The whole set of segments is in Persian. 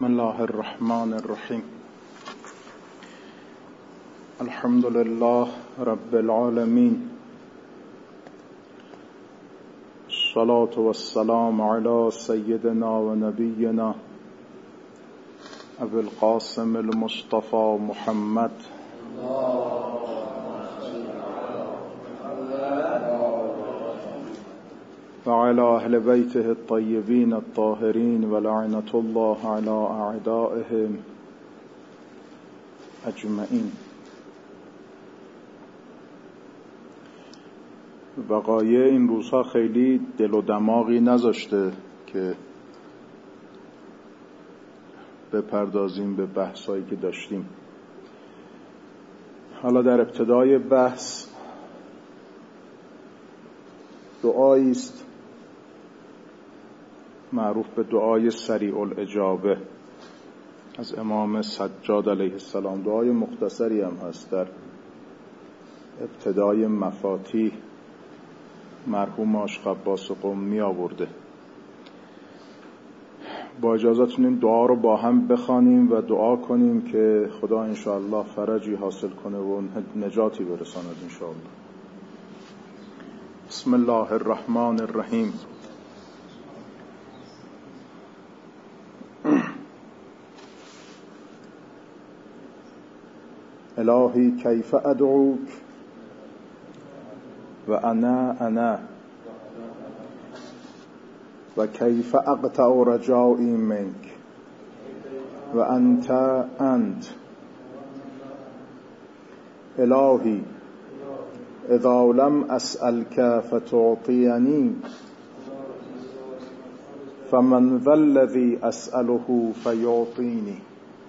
بسم الله الرحمن الرحیم. الحمد لله رب العالمین، الصلاة والسلام على سيدنا ونبينا ابي القاسم المصطفى محمد وعلى أهل بيته الطيبين الطاهرين ولعنة الله على أعدائهم أجمعين. وقایع این روزها خیلی دل و دماغی نذاشته که بپردازیم به بحثایی که داشتیم. حالا در ابتدای بحث دعایی است معروف به دعای سریع الاجابه از امام سجاد علیه السلام. دعای مختصری هم هست، در ابتدای مفاتیح مرحوم عاشق عباس قمی آورده. با اجازهتون این دعا رو با هم بخوانیم و دعا کنیم که خدا انشاءالله فرجی حاصل کنه و نجاتی برساند انشاءالله. بسم الله الرحمن الرحیم. الهی کیف ادعوک و انا و کیف اقطع رجائی منک و انت الهی اذا لم اسألك فتعطيني فمن ذا الذي اسأله فيعطيني.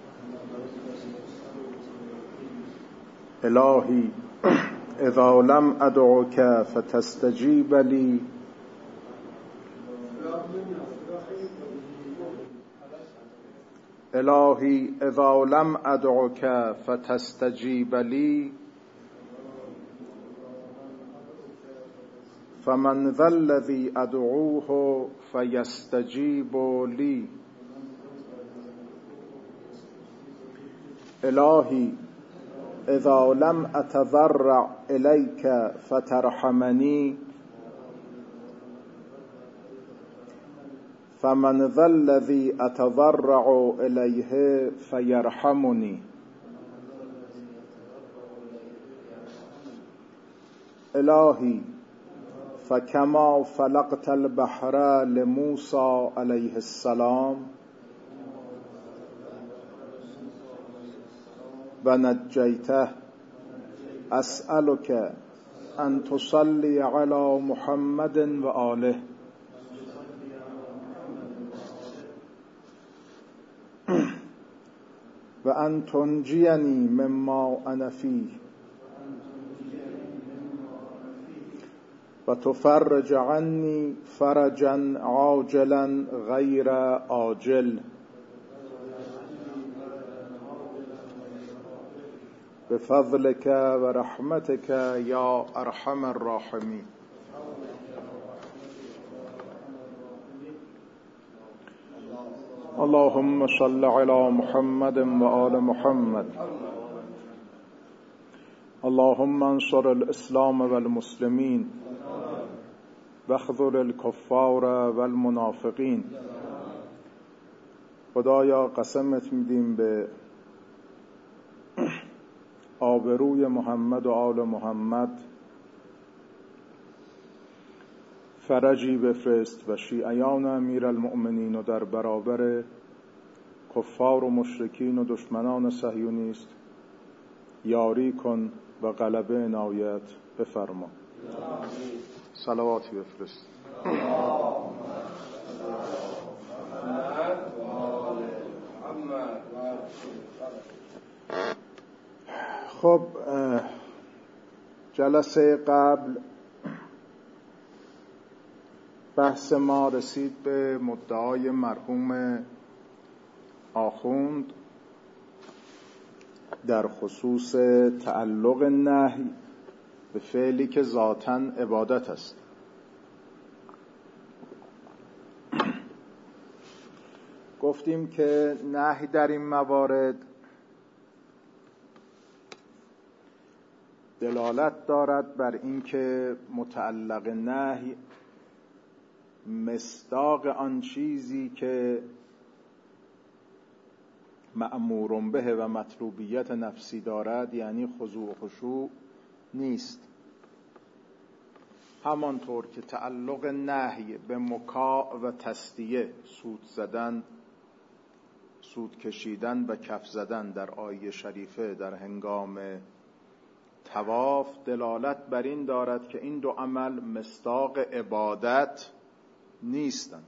الهی اذا لم ادعك فتستجيب لي الهی اذا لم ادعك فتستجيب لي فمن ذا الذي ادعوه فيستجيب لي. الهی اذا لم اتضرع الیک فترحمنی فمن ذا الذي اتضرع الیه فیرحمنی. الهی فكما فلقت البحر لموسى عليه السلام ونجيته أسألك أن تصلي على محمد وآله وأن تنجيني مما أنا فيه وتفرج عني فرجا عاجلا غير آجل بفضلك ورحمتك يا أرحم الراحمين. اللهم صل على محمد وآل محمد. اللهم انصر الإسلام والمسلمين واخذل الکفار والمنافقین. خدایا قسمت میدیم به آبروی محمد و آل محمد فرجی بفرست و شیعیان امیرالمؤمنین و در برابر کفار و مشرکین و دشمنان صهیونیست یاری کن و غلبه عنایت بفرما. صلواتی بفرست. خب جلسه قبل بحث ما رسید به مدعای مرحوم آخوند در خصوص تعلق نهی به فعلی که ذاتاً عبادت است. گفتیم که نهی در این موارد دلالت دارد بر اینکه متعلق نهی مصداق آن چیزی که مأمور به و مطلوبیت نفسی دارد، یعنی خضوع و خشوع نیست. همانطور که تعلق نهی به مکاع و تسدیه، سود زدن، سود کشیدن و کف زدن در آیه شریفه در هنگام طواف دلالت بر این دارد که این دو عمل مصداق عبادت نیستند.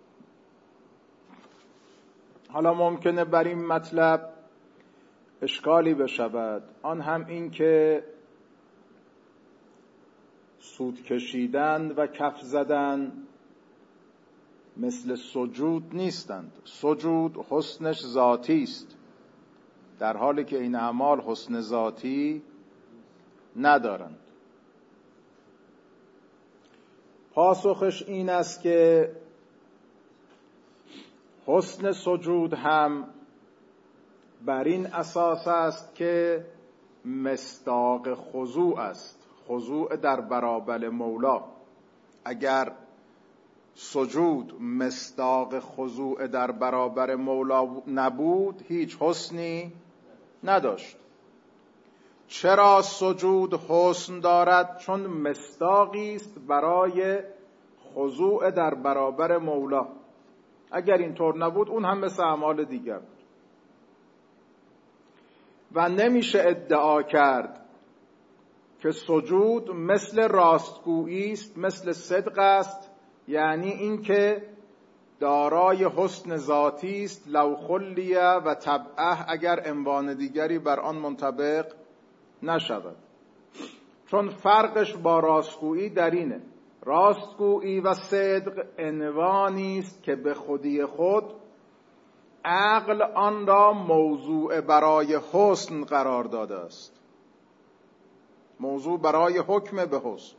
حالا ممکنه بر این مطلب اشکالی بشود، آن هم این که سود کشیدن و کف زدن مثل سجود نیستند. سجود حسنش ذاتی است، در حالی که این اعمال حسن ذاتی ندارند. پاسخش این است که حسن سجود هم بر این اساس است که مصداق خضوع است، خضوع در برابر مولا. اگر سجود مصداق خضوع در برابر مولا نبود، هیچ حسنی نداشت. چرا سجود حسن دارد؟ چون مصداقی است برای خضوع در برابر مولا. اگر اینطور نبود اون هم مثل اعمال دیگر بود. و نمیشه ادعا کرد که سجود مثل راستگویی است، مثل صدق است، یعنی این که دارای حسن ذاتی است، لو خلیه و طبعه، اگر عنوان دیگری بر آن منطبق نشود. چون فرقش با راستگویی در اینه، راستگویی و صدق عنوانی است که به خودی خود عقل آن را موضوع برای حسن قرار داده است، موضوع برای حکم به حسن،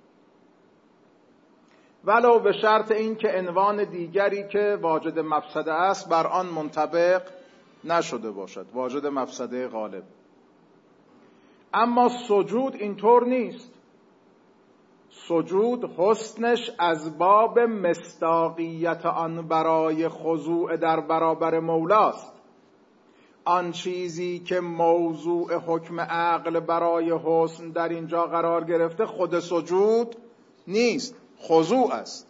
ولو به شرط این که عنوان دیگری که واجد مفسده است بر آن منطبق نشده باشد، واجد مفسده غالب. اما سجود اینطور نیست. سجود حسنش از باب مصداقیت آن برای خضوع در برابر مولاست. آن چیزی که موضوع حکم عقل برای حسن در اینجا قرار گرفته خود سجود نیست، خضوع است.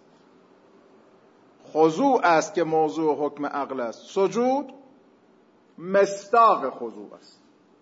خضوع است که موضوع حکم عقل است. سجود مصداق خضوع است.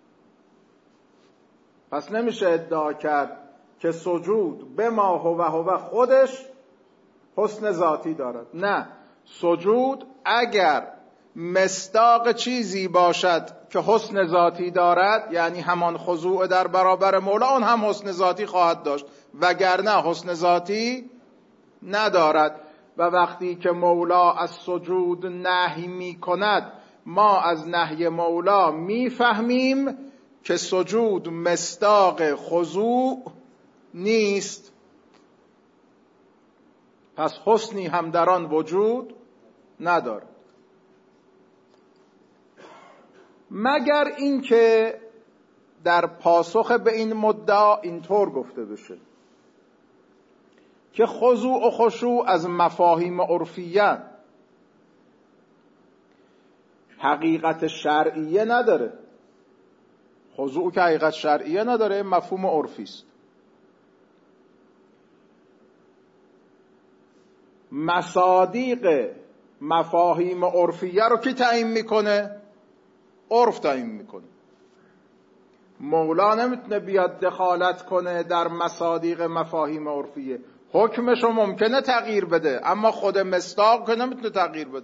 پس نمیشه ادعا کرد که سجود به ما هو خودش حسن ذاتی دارد. نه، سجود اگر مصداق چیزی باشد که حسن ذاتی دارد، یعنی همان خضوع در برابر مولا، اون هم حسن ذاتی خواهد داشت، وگرنه حسن ذاتی ندارد. و وقتی که مولا از سجود نهی می کند، ما از نهی مولا می فهمیم که سجود مصداق خضوع نیست. پس حسنی هم در آن وجود ندارد، مگر اینکه در پاسخ به این مدعا اینطور گفته بشه که خضوع و خشوع از مفاهیم عرفیه، حقیقت شرعیه نداره. خضوع که حقیقت شرعیه نداره، مفهوم عرفی است. مصادیق مفاهیم عرفیه رو کی تعیین میکنه؟ عرف تعیین میکنه. مولا نمیتونه بیاد دخالت کنه در مصادیق مفاهیم عرفیه. حکمش رو ممکنه تغییر بده، اما خود مصداق که نمیتونه تغییر بده.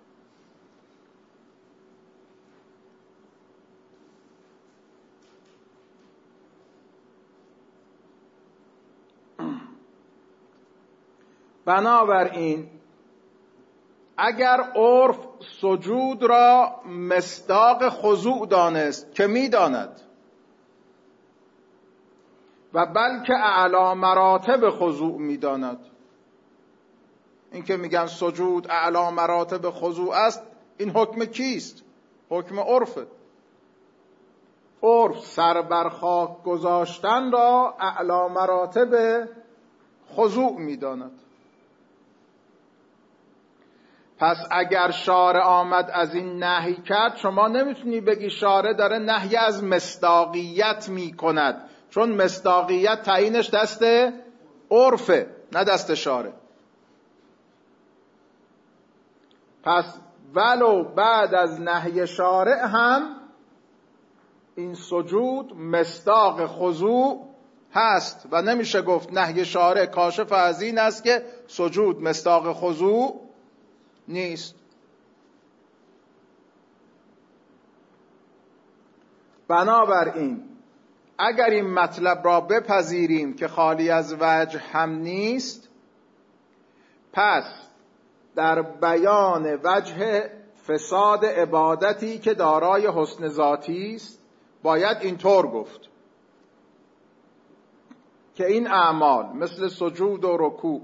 بنابراین اگر عرف سجود را مصداق خضوع دانست، که میداند، و بلکه اعلی مراتب خضوع میداند، این که میگن سجود اعلی مراتب خضوع است، این حکم کیست؟ حکم عرفه. عرف سر بر خاک گذاشتن را اعلی مراتب خضوع می‌داند. پس اگر شارع آمد از این نهی کرد، شما نمیتونی بگی شارع داره نهی از مصداقیت میکند، چون مصداقیت تعیینش دست عرفه نه دست شارع. پس ولو بعد از نهی شارع هم این سجود مصداق خضوع هست و نمیشه گفت نهی شارع کاشف از این است که سجود مصداق خضوع نیست. بنابراین اگر این مطلب را بپذیریم که خالی از وجه هم نیست، پس در بیان وجه فساد عبادتی که دارای حسن ذاتی است باید اینطور گفت که این اعمال مثل سجود و رکوع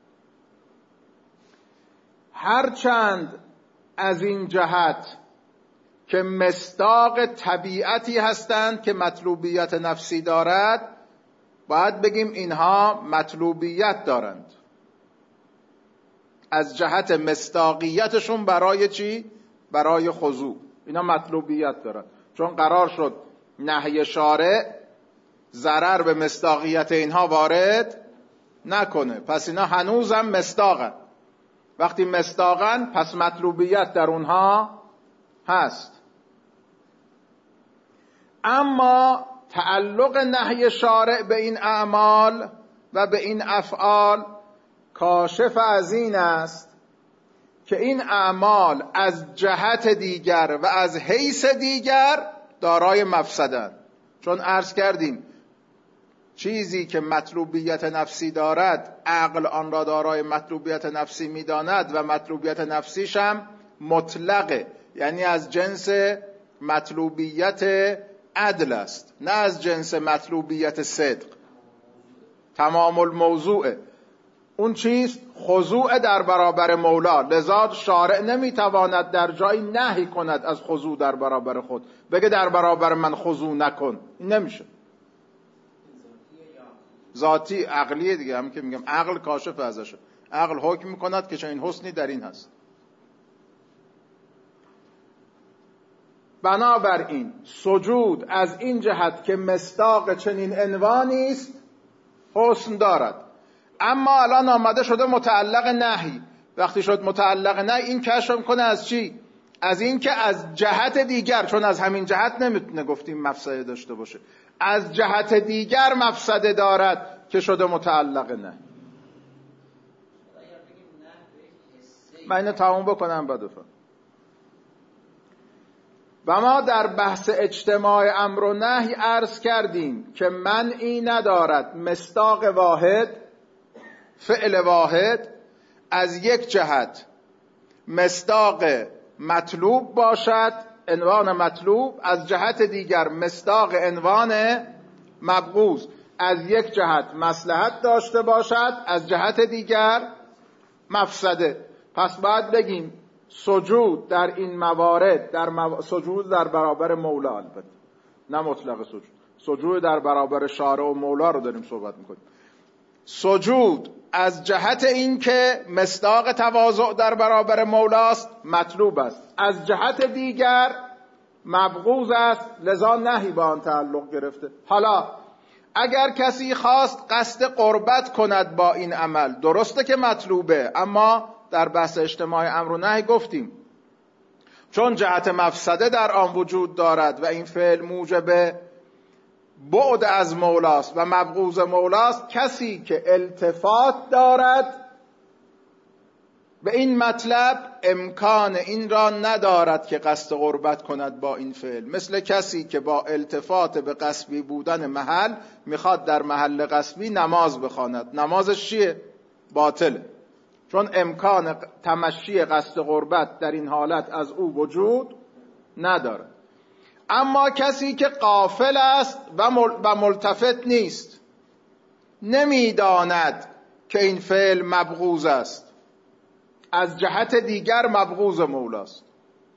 هرچند از این جهت که مصداق طبیعتی هستند که مطلوبیت نفسی دارد، باید بگیم اینها مطلوبیت دارند از جهت مصداقیتشون. برای چی؟ برای خضوع. اینا مطلوبیت دارند، چون قرار شد نهی شارع ضرر به مصداقیت اینها وارد نکنه. پس اینا هنوزم مصداقن. وقتی مصداقن پس مطلوبیت در اونها هست. اما تعلق نهی شارع به این اعمال و به این افعال کاشف از این است که این اعمال از جهت دیگر و از حیث دیگر دارای مفسدند. چون عرض کردیم چیزی که مطلوبیت نفسی دارد عقل آن را دارای مطلوبیت نفسی می‌داند و مطلوبیت نفسیش هم مطلقه، یعنی از جنس مطلوبیت عدل است، نه از جنس مطلوبیت صدق. تمام الموضوعه. اون چیز خضوع در برابر مولا، لذا شارع نمیتواند در جایی نهی کند از خضوع در برابر خود، بگه در برابر من خضوع نکن. این نمیشه. ذاتی عقلیه دیگه، هم که میگم عقل کاشف ازشه. عقل حکم میکند که چنین حسنی در این هست. بنابراین سجود از این جهت که مصداق چنین عنوانی است حسن دارد. اما الان آمده شده متعلق نهی. وقتی شد متعلق نهی، این کشف کنه از چی؟ از این که از جهت دیگر، چون از همین جهت نمیتونه گفتیم مفسده داشته باشه، از جهت دیگر مفسده دارد که شده متعلق نهی. من اینو تموم بکنم بعد بفهم. و ما در بحث اجتماع امر و نهی عرض کردیم که منعی ندارد مصداق واحد، فعل واحد از یک جهت مصداق مطلوب باشد، عنوان مطلوب، از جهت دیگر مصداق عنوان مبغوض، از یک جهت مصلحت داشته باشد، از جهت دیگر مفسده. پس باید بگیم سجود در این موارد، سجود در برابر مولا، البته نه مطلق سجود، سجود در برابر شارع و مولا رو داریم صحبت میکنیم. سجود از جهت این که مصداق تواضع در برابر مولاست مطلوب است، از جهت دیگر مبغوض است، لذا نهی با آن تعلق گرفته. حالا اگر کسی خواست قصد قربت کند با این عمل، درسته که مطلوبه، اما در بحث اجتماع امر و نهی گفتیم چون جهت مفسده در آن وجود دارد و این فعل موجب بعد از مولاست و مبغوض مولاست، کسی که التفات دارد به این مطلب امکان این را ندارد که قصد قربت کند با این فعل. مثل کسی که با التفات به قصبی بودن محل میخواد در محل قصبی نماز بخواند، نمازش چیه؟ باطله، چون امکان تمشی قصد قربت در این حالت از او وجود ندارد. اما کسی که غافل است و ملتفت نیست، نمیداند که این فعل مبغوض است، از جهت دیگر مبغوض مولاست.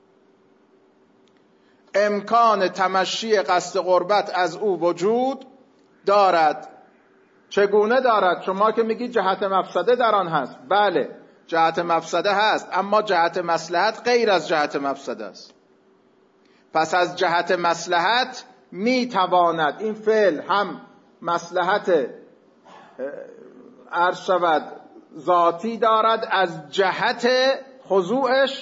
امکان تمشی قصد قربت از او وجود دارد. چگونه دارد؟ شما که میگی جهت مفسده در آن هست. بله جهت مفسده هست، اما جهت مصلحت غیر از جهت مفسده است. پس از جهت مصلحت میتواند این فعل هم مصلحت عرض شود ذاتی دارد از جهت خضوعش،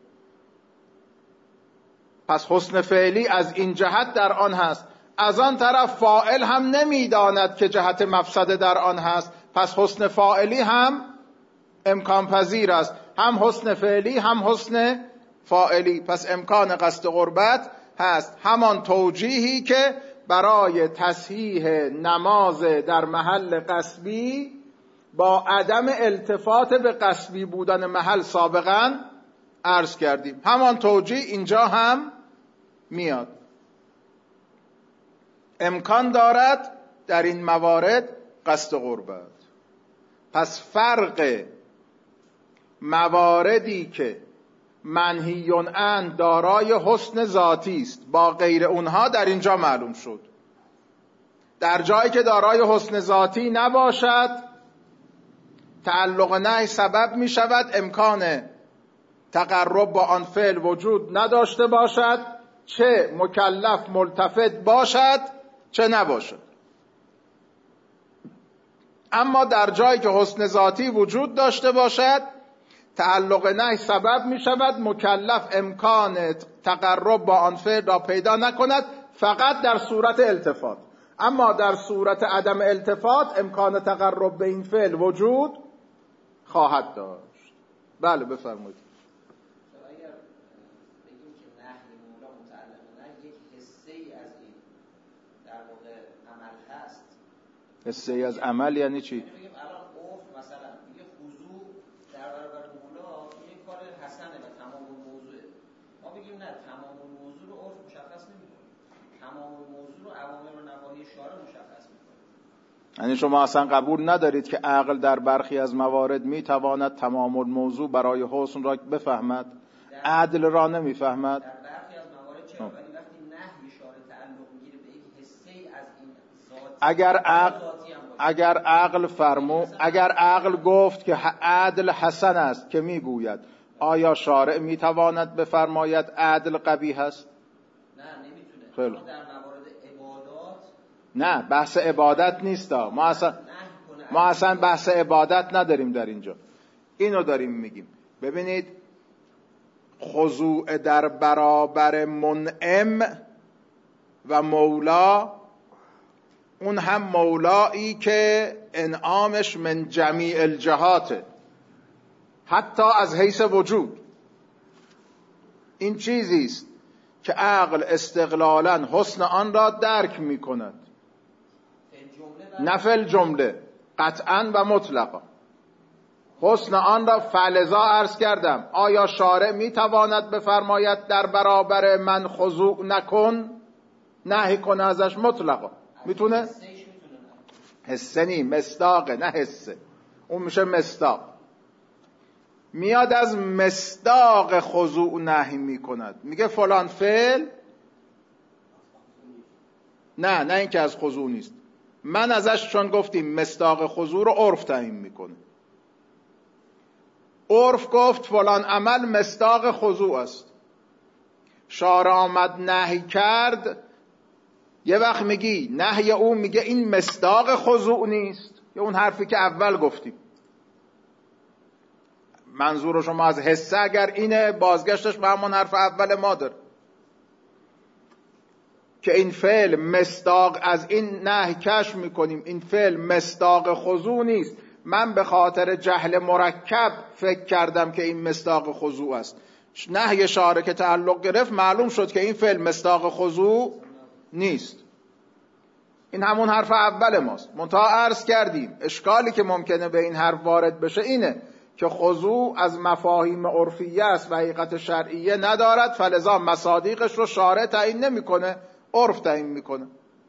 پس حسن فعلی از این جهت در آن هست. از آن طرف فاعل هم نمیداند که جهت مفسده در آن هست، پس حسن فاعلی هم امکان پذیر است، هم حسن فعلی هم حسن فاعلی. پس امکان قصد قربت هست. همان توجیهی که برای تصحیح نماز در محل قصبی با عدم التفات به قصبی بودن محل سابقا عرض کردیم، همان توجیه اینجا هم میاد. امکان دارد در این موارد قصد قربت. پس فرق مواردی که منهیون عن دارای حسن ذاتی است با غیر اونها در اینجا معلوم شد. در جایی که دارای حسن ذاتی نباشد تعلق نهی سبب می شود امکان تقرب با آن فعل وجود نداشته باشد، چه مکلف ملتفت باشد چه نباشد. اما در جایی که حسن ذاتی وجود داشته باشد تعلق نهی سبب می شود مکلف امکان تقرب با آن فعل را پیدا نکند، فقط در صورت التفات. اما در صورت عدم التفات امکان تقرب به این فعل وجود خواهد داشت. بله بفرمایید. اگر بگیم که نهی مولا متعلق نه یک حصه ای از این در واقع عمل هست. حصه ای از عمل یعنی چی؟ بگیم الان عرف مثلا میگه خضوع در برابر مولا این کار حسنه و تمام الموضوعه. ما بگیم نه، تمام الموضوع رو عرف مشخص نمی‌کنه. تمام الموضوع رو اوامر و نواهی شارع مشخص می‌کنه. یعنی شما اصلا قبول ندارید که عقل در برخی از موارد میتواند تمام الموضوع برای حسن را بفهمد، عدل را نمیفهمد؟ در برخی از موارد چرا، ولی وقتی نهی شارع تعلق میگیره به یک حصه‌ای از این ذات، اگر عقل گفت که عدل حسن است که میگوید آیا شارع میتواند بفرماید عدل قبیح است؟ نه نمیتونه. خیلی. در موارد عبادات نه، بحث عبادت نیست. ما اصلا بحث عبادت نداریم در اینجا، اینو داریم میگیم. ببینید خضوع در برابر منعم و مولا، اون هم مولایی که انعامش من جمیع الجهاته، حتی از حیث وجود. این چیزی است که عقل استقلالا حسن آن را درک می کند، نه فی الجمله، قطعا و مطلقا. حسن آن را فلذا عرض کردم آیا شارع می تواند بفرماید در برابر من خضوع نکن، نهی کن ازش مطلقا؟ میتونه؟ حسه نی، مصداقه، نه حسه. اون میشه مصداق. میاد از مصداق خضوع نهی میکند، میگه فلان فعل، نه اینکه از خضوع نیست، من ازش چون گفتیم مصداق خضوع رو عرف تعیین میکنه. عرف گفت فلان عمل مصداق خضوع است، شارع آمد نهی کرد، یه وقت میگی نهی او میگه این مصداق خضوع نیست، یا اون حرفی که اول گفتیم. منظور شما از حسه اگر اینه، بازگشتش به همون حرف اول ما داره که این فعل مصداق، از این نهی کشف میکنیم این فعل مصداق خضوع نیست. من به خاطر جهل مرکب فکر کردم که این مصداق خضوع است. نهی شارع که تعلق گرفت معلوم شد که این فعل مصداق خضوع نیست. این همون حرف اول ماست. منتها عرض کردیم اشکالی که ممکنه به این حرف وارد بشه اینه که خضوع از مفاهیم عرفیه است و حقیقت شرعیه ندارد، فلذا مصادیقش رو شارع تعیین نمیکنه، عرف تعیین میکنه.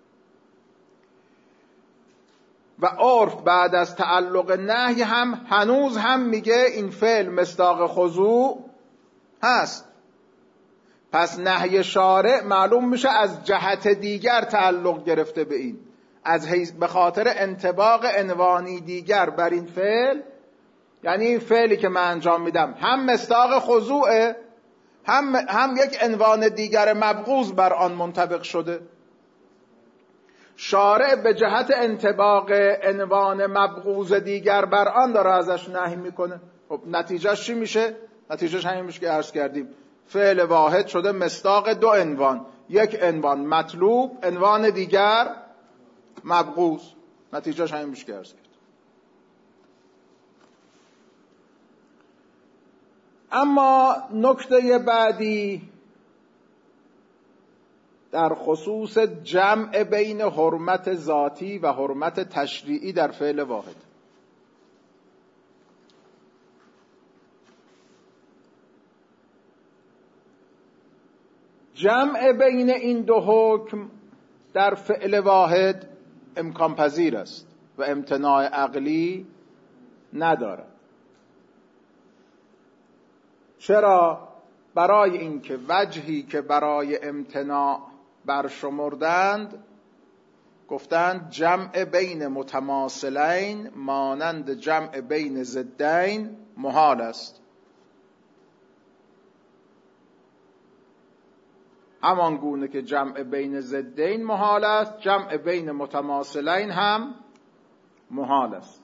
و عرف بعد از تعلق نهی هم هنوز هم میگه این فعل مصداق خضوع هست. پس نهی شارع معلوم میشه از جهت دیگر تعلق گرفته به این، به خاطر انطباق عنوانی دیگر بر این فعل. یعنی این فعلی که من انجام میدم هم مصداق خضوعه، هم یک عنوان دیگر مبغوض بر آن منطبق شده. شارع به جهت انطباق عنوان مبغوض دیگر بر آن داره ازش نهی میکنه. خب نتیجهش چی میشه؟ نتیجهش همین میشه که عرض کردیم، فعل واحد شده مصداق دو عنوان، یک عنوان مطلوب، عنوان دیگر مبغوض. نتیجهش همین میشه که عرض کردیم. اما نکته بعدی در خصوص جمع بین حرمت ذاتی و حرمت تشریعی در فعل واحد. جمع بین این دو حکم در فعل واحد امکان پذیر است و امتناع عقلی ندارد. چرا؟ برای اینکه وجهی که برای امتناع برشمردند گفتند جمع بین متماثلین مانند جمع بین ضدین محال است. همان گونه که جمع بین ضدین محال است، جمع بین متماثلین هم محال است.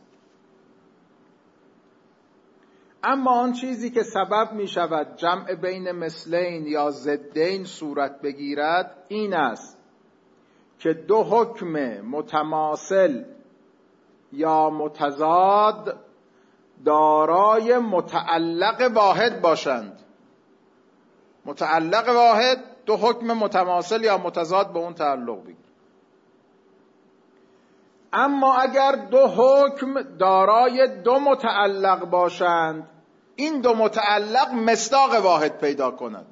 اما آن چیزی که سبب می شود جمع بین مثلین یا ضدین صورت بگیرد این است که دو حکم متماثل یا متضاد دارای متعلق واحد باشند. متعلق واحد، دو حکم متماثل یا متضاد به اون تعلق بگیر. اما اگر دو حکم دارای دو متعلق باشند، این دو متعلق مصداق واحد پیدا کند،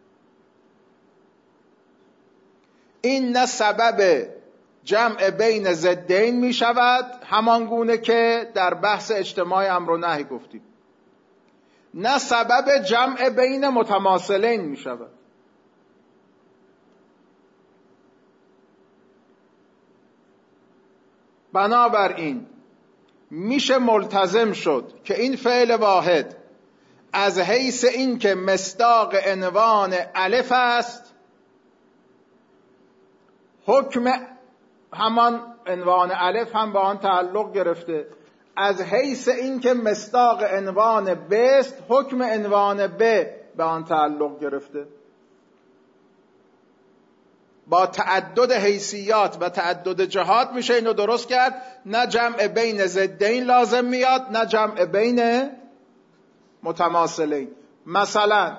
این نه سبب جمع بین ضدین می شود، همان گونه که در بحث اجتماع امر و نهی گفتیم، نه سبب جمع بین متماثلین می شود. بنابراین میشه ملتزم شد که این فعل واحد از حیث این که مصداق عنوان الف است، حکم همان عنوان الف هم با آن تعلق گرفته، از حیث این که مصداق عنوان ب است، حکم عنوان ب به آن تعلق گرفته. با تعدد حیثیات و تعدد جهات میشه اینو درست کرد. نه جمع بین ضدین لازم میاد، نه جمع بین متماثلین. مثلا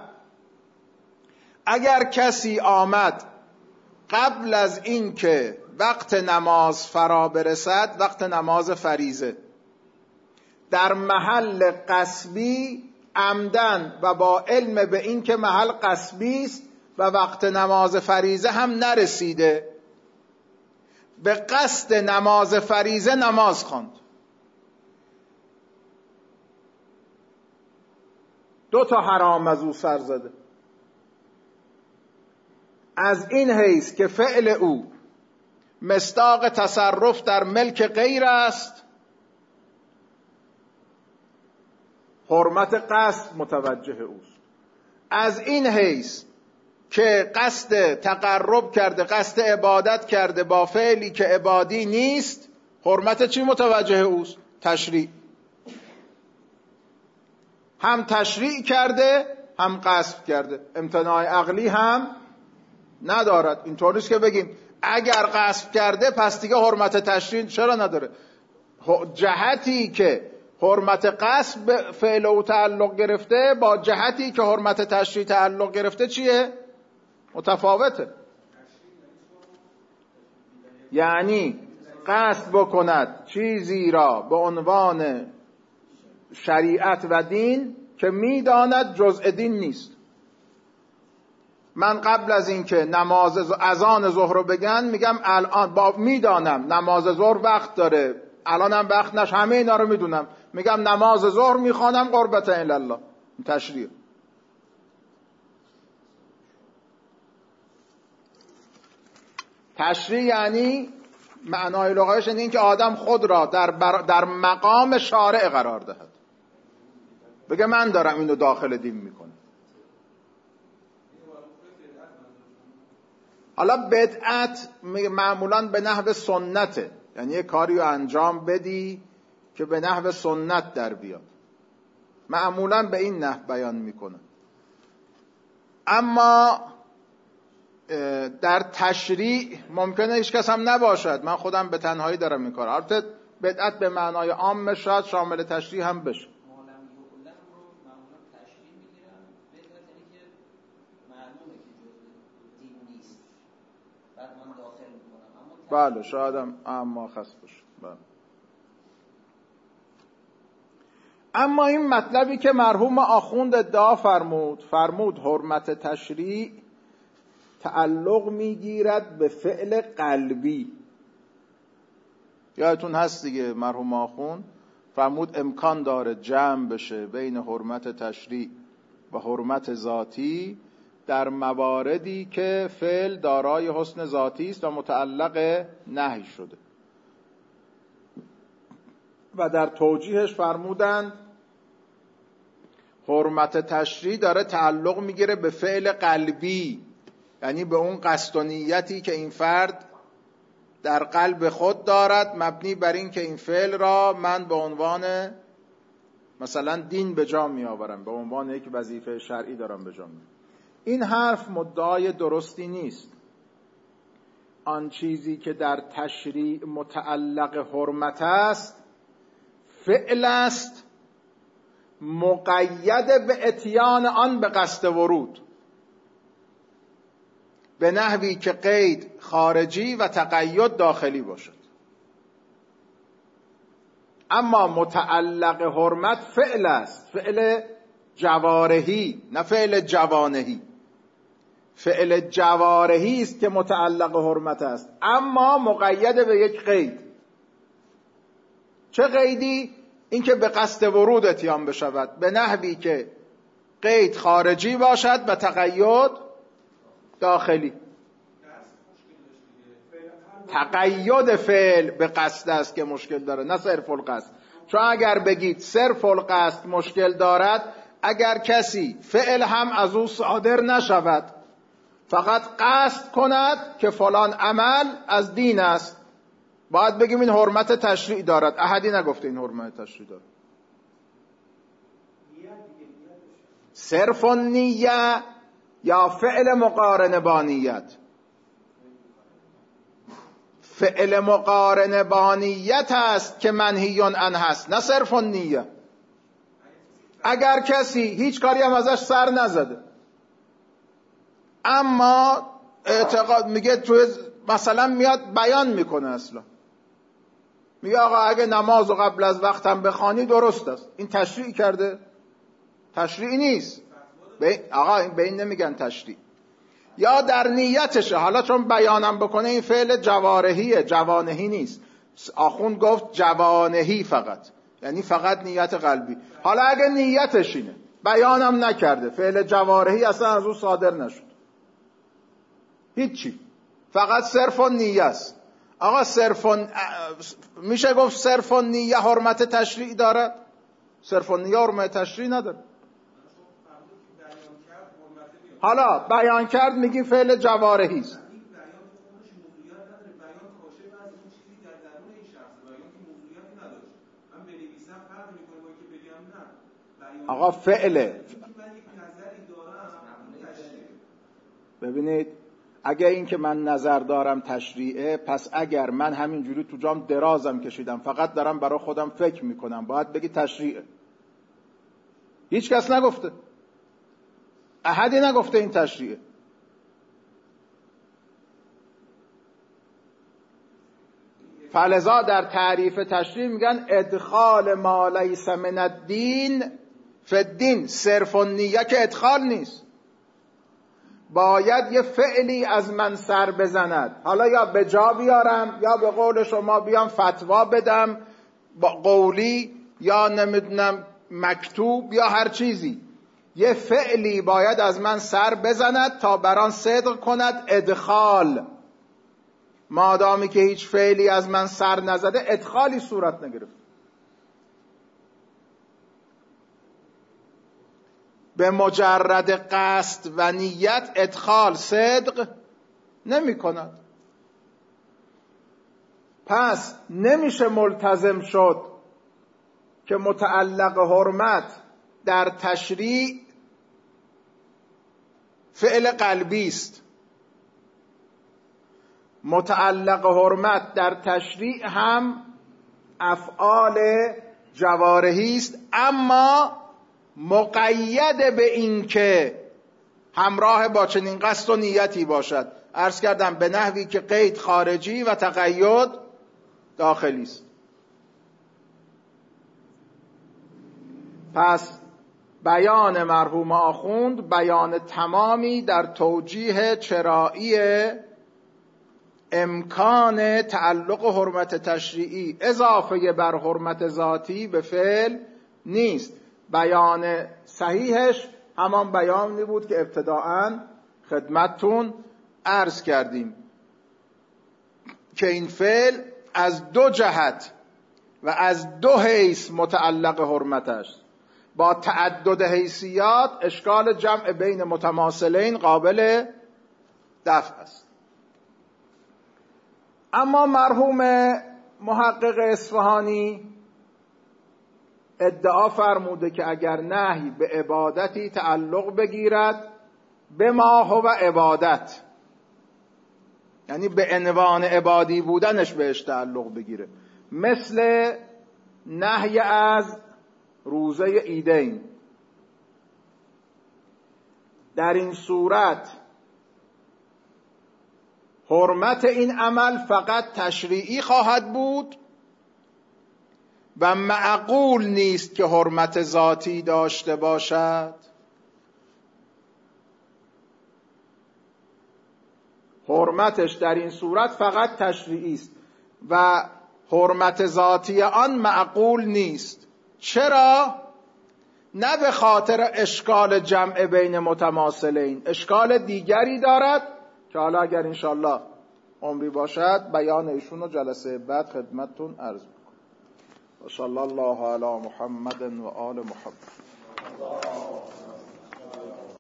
اگر کسی آمد قبل از این که وقت نماز فرا برسد، وقت نماز فریضه، در محل قصبی عمدن و با علم به این که محل قصبی است و وقت نماز فریضه هم نرسیده، به قصد نماز فریضه نماز خواند، دو تا حرام از او سر زده، از این حیث که فعل او مصداق تصرف در ملک غیر است، حرمت قصد متوجه اوست. از این حیث که قصد تقرب کرده، قصد عبادت کرده با فعلی که عبادی نیست، حرمت چی متوجه اوست؟ تشریع. هم تشریع کرده هم قصد کرده، امتناع عقلی هم ندارد. اینطور نیست که بگیم اگر قصد کرده پس دیگه حرمت تشریع چرا نداره. جهتی که حرمت قصد به فعل او تعلق گرفته با جهتی که حرمت تشریع تعلق گرفته چیه؟ متفاوته. یعنی قصد بکند چیزی را به عنوان شریعت و دین که میداند جزء دین نیست. من قبل از این که نماز اذان ظهر رو بگن میگم الان با میدانم نماز ظهر وقت داره، الانم وقت نش، همه اینا رو میدونم، میگم نماز ظهر میخوانم قربت الی الله. تشریع. تشریع یعنی معنای لغویش این که آدم خود را در مقام شارع قرار دهد، بگه من دارم اینو داخل دین میکنم. حالا بدعت معمولاً به نحو سنته، یعنی یه کاری رو انجام بدی که به نحو سنت در بیاد، معمولاً به این نحو بیان میکنه. اما در تشریع ممکنه هیچ کس هم نباشد، من خودم به تنهایی دارم این کار. البته بدعت به معنای عام شاید شامل تشریع هم بشه. بله شاید هم اما خاص باشه. بله. اما این مطلبی که مرحوم آخوند ادعا فرمود حرمت تشریع تعلق میگیرد به فعل قلبی. یادتون هست دیگه مرحوم آخوند فرمود امکان داره جمع بشه بین حرمت تشریع و حرمت ذاتی در مواردی که فعل دارای حسن ذاتی است و متعلق نهی شده. و در توجیهش فرمودند حرمت تشریع داره تعلق میگیره به فعل قلبی، یعنی به اون قصد و نیتی که این فرد در قلب خود دارد، مبنی بر این که این فعل را من به عنوان مثلا دین به جا می آورم، به عنوان یک وظیفه شرعی دارم به جا می آورم. این حرف مدعای درستی نیست. آن چیزی که در تشریع متعلق حرمت است فعل است مقید به اتیان آن به قصد ورود، به نحوی که قید خارجی و تقید داخلی باشد. اما متعلق حرمت فعل است، فعل جوارحی نه فعل جوانحی. فعل جوارحی است که متعلق حرمت است، اما مقید به یک قید. چه قیدی؟ این که به قصد ورود اتیان بشود، به نحوی که قید خارجی باشد و تقید داخلی. تقید فعل به قصد است که مشکل داره، نه صرف القصد. چون اگر بگید صرف القصد مشکل دارد، اگر کسی فعل هم از او صادر نشود، فقط قصد کند که فلان عمل از دین است، باید بگیم این حرمت تشریع دارد. احدی نگفته این حرمت تشریع دارد. صرف النیه یا فعل مقارن با نیت؟ فعل مقارن با نیت است که منهی عنه هست، نه صرف النیه. اگر کسی هیچ کاری هم ازش سر نزده، اما اعتقاد میگه توی مثلا میاد بیان میکنه، اصلا میگه آقا اگه نمازو قبل از وقت هم بخوانی درست است، این تشریع کرده؟ تشریع نیست. آقا این به این نمیگن تشریع. یا در نیتشه، حالا چون بیانم بکنه این فعل جوارحیه، جوانحی نیست. آخوند گفت جوانحی فقط، یعنی فقط نیت قلبی. حالا اگه نیتش اینه بیانم نکرده، فعل جوارحی اصلا از او صادر نشد، هیچی، فقط صرف نیه است. آقا میشه گفت صرف نیه حرمت تشریع دارد؟ صرف نیه حرمت تشریع نداره. حالا بیان کرد میگی فعل جوارحی است. آقا فعله. ببینید اگه این که من نظر دارم تشریعه، پس اگر من همینجوری تو جام درازم کشیدم فقط دارم برای خودم فکر میکنم، باید بگی تشریعه. هیچ کس نگفته، احدی نگفته این تشریعه. فلذا در تعریف تشریع میگن ادخال ما لیس من الدین فی الدین. صرف النیه که ادخال نیست، باید یه فعلی از من سر بزند. حالا یا به جا بیارم یا به قول شما بیام فتوا بدم با قولی یا نمیدونم مکتوب یا هر چیزی. یه فعلی باید از من سر بزند تا بران صدق کند ادخال. مادامی که هیچ فعلی از من سر نزده ادخالی صورت نگرفت. به مجرد قصد و نیت ادخال صدق نمی کند. پس نمیشه ملتزم شد که متعلق حرمت در تشریع فعل قلبی است. متعلق حرمت در تشریع هم افعال جوارحی است، اما مقید به این که همراه با چنین قصد و نیتی باشد. عرض کردم به نحوی که قید خارجی و تقید داخلی است. پس بیان مرحوم آخوند بیان تمامی در توجیه چرایی امکان تعلق حرمت تشریعی اضافه بر حرمت ذاتی به فعل نیست. بیان صحیحش همان بیانی بود که ابتداءً خدمتتون عرض کردیم که این فعل از دو جهت و از دو حیث متعلق حرمت است. با تعدد حیثیات اشکال جمع بین متماثلین قابل دفع است. اما مرحوم محقق اصفهانی ادعا فرموده که اگر نهی به عبادتی تعلق بگیرد به ما هو عبادت، یعنی به عنوان عبادی بودنش بهش تعلق بگیره، مثل نهی از روزه عیدین، در این صورت حرمت این عمل فقط تشریعی خواهد بود و معقول نیست که حرمت ذاتی داشته باشد. حرمتش در این صورت فقط تشریعی است و حرمت ذاتی آن معقول نیست. چرا؟ نه به خاطر اشکال جمع بین متماثلین، اشکال دیگری دارد که حالا اگر انشالله عمری باشد بیان ایشون رو جلسه بعد خدمتتون عرض میکنم. و صلی الله علی محمد و آل محمد.